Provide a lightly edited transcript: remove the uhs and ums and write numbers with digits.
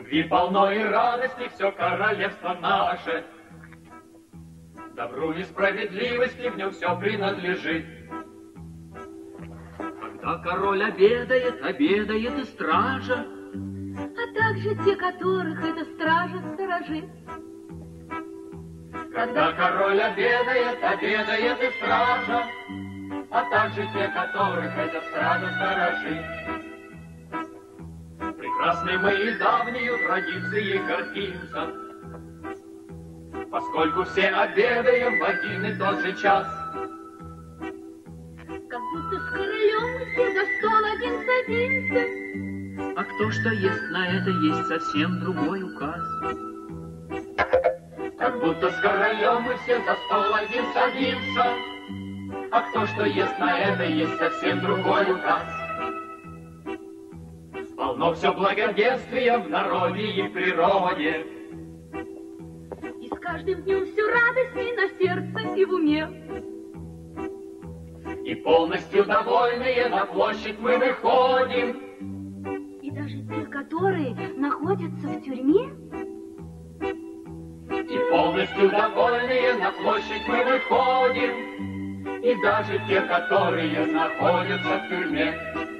Любви полно и радости все королевство наше. Добру и справедливости в нем все принадлежит. Когда король обедает, обедает и стража, а также те, которых эта стража сторожит. Когда король обедает, обедает и стража, а также те, которых эта стража сторожит. Прекрасны мы и давнюю традицией гордимся, поскольку все обедаем в один и тот же час. Как будто с королем мы все за стол один садимся. А кто что ест, на это есть совсем другой указ. Как будто с королем мы все за стол один садимся, а кто что ест, на это есть совсем другой указ. Полно все благоденствия в народе и в природе, и с каждым днем все радостней на сердце и в уме. И полностью довольные на площадь мы выходим. И даже те, которые находятся в тюрьме. И полностью довольные на площадь мы выходим. И даже те, которые находятся в тюрьме.